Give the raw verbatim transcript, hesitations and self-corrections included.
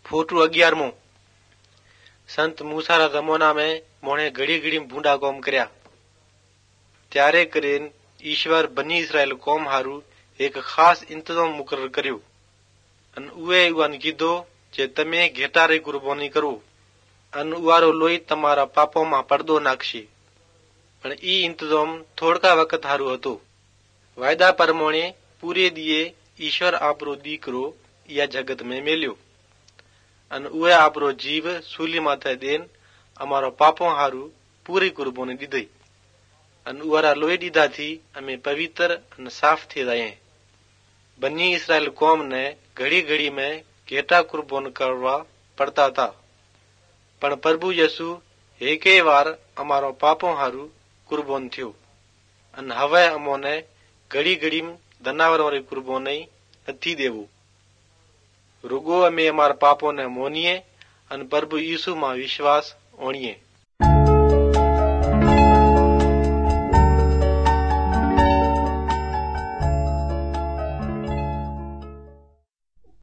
Photo अगियारमो। संत मूसा रा जमाना में मोणे घड़ी घड़ी बूंदा कौम करया। त्यारे करीन ईश्वर बनी इसराइल कौम हारू एक खास इंतजाम मुकर्रर कर्यो अन उए उन कीधो जे तमे घेटा री कुर्बानी करो अन उवारो लोही तमारा पापों में पर्दो नाखशे। पण ई इंतजाम थोड़का वक्त हारू हतो। वायदा परमोणे पूरे दिए ईश्वर आपरो दीकरो या जगत में मेल्यो अन उए आपरो जीव सूली माथे देन अमारो पापों हारू पूरी कुर्बानी दीधी अन उवारा लोही दीधा थी अमे पवित्र अन साफ थे जाए। बनी इसराइल कौम ने घड़ी घड़ी में घेटा कुर्बान करवा पड़ता था, पण प्रभु यीशु एके वार अमारो पापों हारू कुर्बान थयो अन हवे अमोने घड़ी घड़ी जनावरों री कुर्बानी नथी देवो। रुगो अमे अमारा पापों ने मोनीए अन प्रभु यीशु में विश्वास ओणीए।